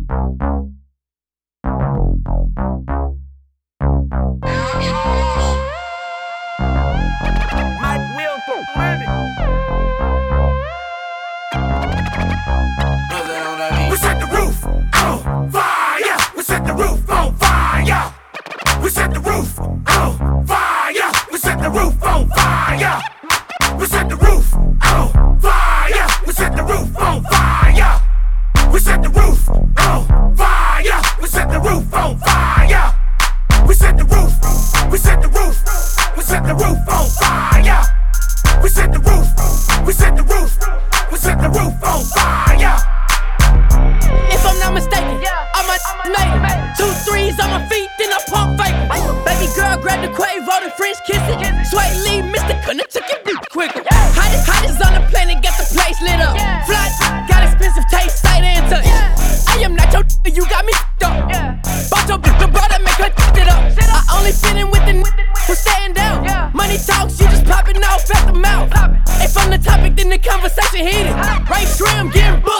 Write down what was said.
We set the roof on fire. We set the roof on fire. We set the roof on fire. We set the roof on fire. We set the roof on fire. We set the roof on fire. We set the roof on fire. We set the roof on fire. We set the roof. We set the roof. We set the roof on fire. We set the roof. We set the roof. We set the roof on fire. If I'm not mistaken, I might made it. 2 3s on my feet, then I pump fake. Baby girl grabbed the Quavo, the French kissing. Sway Lee, Mr. Couldn't took it quicker. Hottest on the planet, got the place lit up. Fly, got expensive taste, sight and touch. I am not your you got me up. Bought your brother, make her it up. I only fit in with the who staying down. Money talks, you just popping off at the mouth. If I'm the topic, then the conversation heated. Right trim, getting booked.